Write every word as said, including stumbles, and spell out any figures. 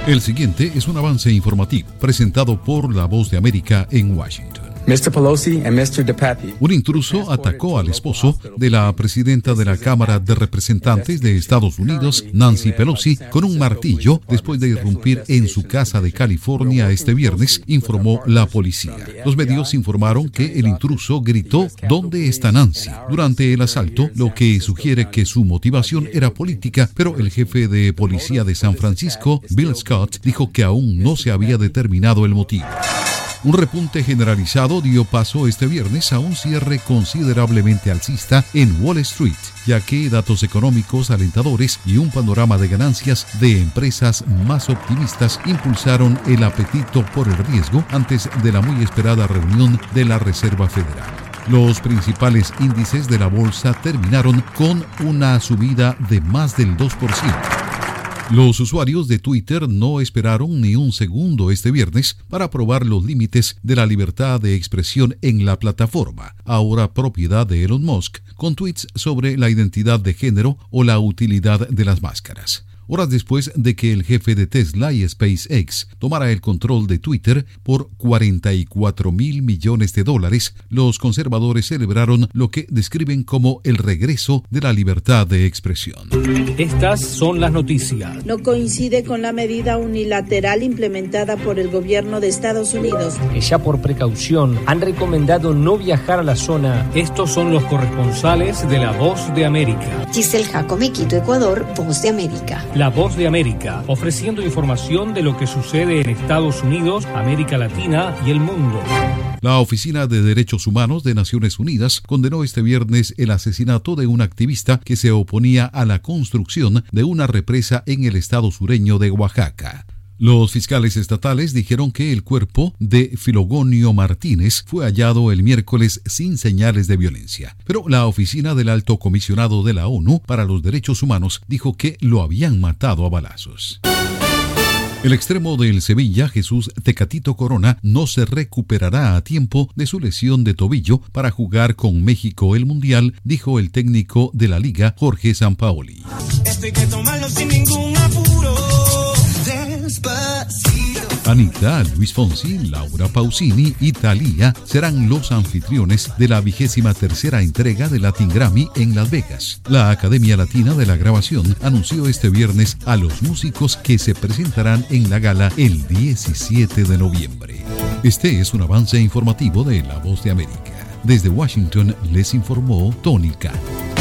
El siguiente es un avance informativo presentado por La Voz de América en Washington. mister Pelosi and mister DePape. Un intruso atacó al esposo de la presidenta de la Cámara de Representantes de Estados Unidos, Nancy Pelosi, con un martillo después de irrumpir en su casa de California este viernes, informó la policía. Los medios informaron que el intruso gritó "¿Dónde está Nancy?" durante el asalto, lo que sugiere que su motivación era política, pero el jefe de policía de San Francisco, Bill Scott, dijo que aún no se había determinado el motivo. Un repunte generalizado dio paso este viernes a un cierre considerablemente alcista en Wall Street, ya que datos económicos alentadores y un panorama de ganancias de empresas más optimistas impulsaron el apetito por el riesgo antes de la muy esperada reunión de la Reserva Federal. Los principales índices de la bolsa terminaron con una subida de más del dos por ciento. Los usuarios de Twitter no esperaron ni un segundo este viernes para probar los límites de la libertad de expresión en la plataforma, ahora propiedad de Elon Musk, con tweets sobre la identidad de género o la utilidad de las máscaras. Horas después de que el jefe de Tesla y SpaceX tomara el control de Twitter por cuarenta y cuatro mil millones de dólares, los conservadores celebraron lo que describen como el regreso de la libertad de expresión. Estas son las noticias. No coincide con la medida unilateral implementada por el gobierno de Estados Unidos. Ya por precaución han recomendado no viajar a la zona. Estos son los corresponsales de La Voz de América. Giselle Jacome, Quito, Ecuador, Voz de América. La Voz de América, ofreciendo información de lo que sucede en Estados Unidos, América Latina y el mundo. La Oficina de Derechos Humanos de Naciones Unidas condenó este viernes el asesinato de un activista que se oponía a la construcción de una represa en el estado sureño de Oaxaca. Los fiscales estatales dijeron que el cuerpo de Filogonio Martínez fue hallado el miércoles sin señales de violencia, pero la oficina del Alto Comisionado de la ONU para los Derechos Humanos dijo que lo habían matado a balazos. El extremo del Sevilla, Jesús Tecatito Corona, no se recuperará a tiempo de su lesión de tobillo para jugar con México el Mundial, dijo el técnico de la Liga, Jorge Sampaoli. Esto hay que tomarlo sin ningún apuro. Anita, Luis Fonsi, Laura Pausini y Thalía serán los anfitriones de la vigésima tercera entrega de Latin Grammy en Las Vegas. La Academia Latina de la Grabación anunció este viernes a los músicos que se presentarán en la gala el diecisiete de noviembre. Este es un avance informativo de La Voz de América. Desde Washington les informó Tony Cano.